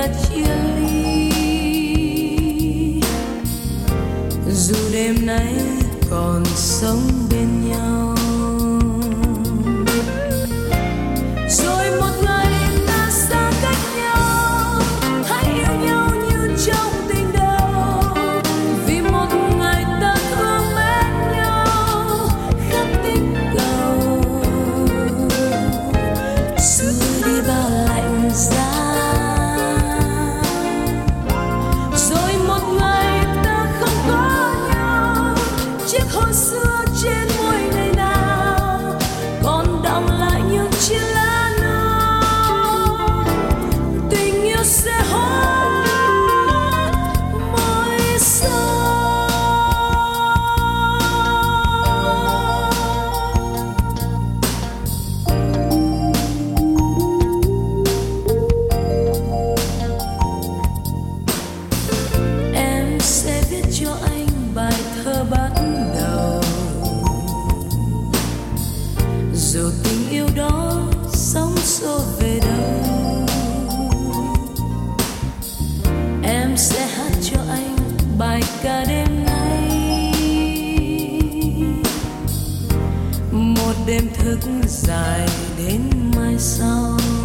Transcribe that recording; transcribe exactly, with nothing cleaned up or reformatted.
ta chia ly, dù đêm nay còn sống bên nhau. Rồi một ngày ta xa cách nhau, hãy yêu nhau như trong tình đầu, vì một ngày ta thương mến nhau khắp tình cầu. Xưa đi bao lạnh giá, rồi một ngày ta không có nhau, chiếc hôn xưa trên môi ngày nào còn đọng lại những chia lá non. Tình yêu sẽ hóa môi son. Em sẽ viết cho anh bài thơ bắt đầu, dù tình yêu đó sóng xô về đâu. Em sẽ hát cho anh bài ca đêm nay, một đêm thức dài đến mai sau.